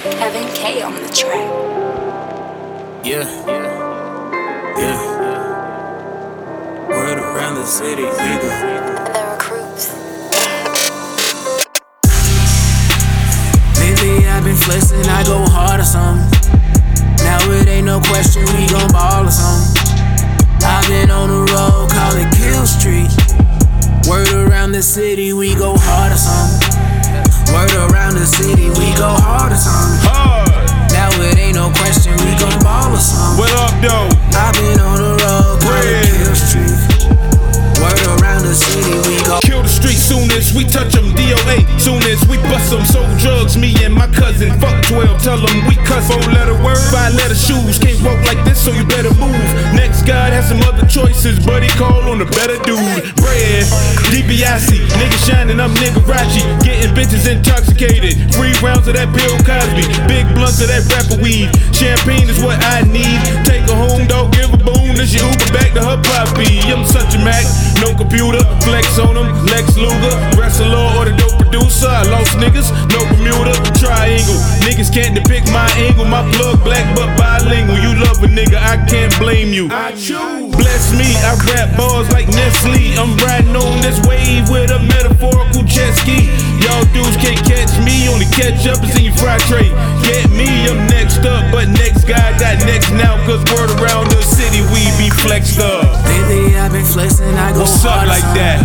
Kevin K on the track. Yeah. Word around the city, nigga. The recruits. Lately I've been flexing, I go hard or something. Now it ain't no question, we gon' ball or something. I've been on the road, call it Kill Street. Word around the city, we go hard or something. Word around the city, we go hard or something. Now it ain't no question, we gon' ball or something. What up, though? I've been on the road, call it Kill Street. Word around the city, we go. Kill the street soon as we touch them. DOA soon as we bust them. Sold drugs, me and my cousin. Fuck 12, tell them we cuss. 4-letter word, 5-letter shoes. Can't walk like this, so you better move. Next God has some other choices, but he call on a better dude. Bread, DiBiase, nigga shining, I'm nigga Rachi. Getting bitches intoxicated. 3 rounds of that Bill Cosby. Big blunts of that rapper weed. Champagne is what I need. Take her home, don't give a boom. Then she Uber back to her poppy. I'm such a Mac. No computer, flex on them, Lex Luger, wrestler or the dope producer. I lost niggas, no Bermuda, triangle. Niggas can't depict my angle. My plug black but bilingual. You love a nigga, I can't blame you. I choose. Bless me, I rap bars like Nestle. I'm riding on this wave with a metaphorical jet ski. Y'all dudes can't catch me, only catch up is in your fry tray. Get me, I'm next up, but next guy got next now. Cause word around the city, we be flexed up. Lately I've been flexing, I go What's up hard like that?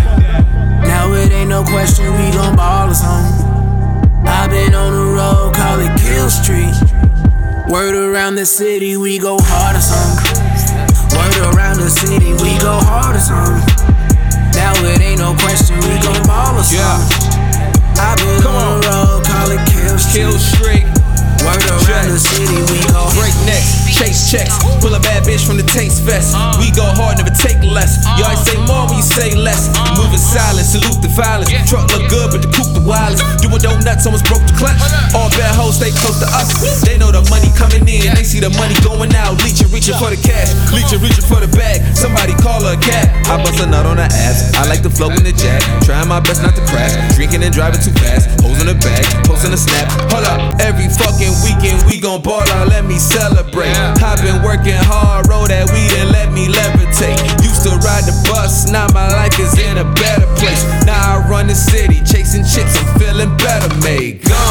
Now it ain't no question, we gon' ball or something. I've been on the road, call it Kill Street. Word around the city, we go hard or something. Word around the city, we go hard or something. Now it ain't no question, we gon' ball or something. I've been on the road, call it Kill Street. Kill Street. Word around the city, we go Break necks, chase checks, pull a bad bitch from the Taste Fest. We go hard, never take less. You always say more when you say less. Moving silent, salute the violence. Truck look good, but the coupe the wireless. Doing donuts, almost broke the clutch. All bad hoes stay close to us. They know the money coming in, they see the money going out. Leeching, reaching for the cash, leeching, reaching for the bag. Somebody call her a cat. I bust a nut on her ass. I like the flow in the jack. Trying my best not to crash. Drinking and driving too fast. Hoes in the bag, posting a snap. Hold up, every fucking weekend we gon' ball out, let me celebrate. I've been working hard, roll that weed and let me levitate. Used to ride the bus, now my life is in a better place. Now I run the city, chasing chicks, I'm feeling better, made. Gone.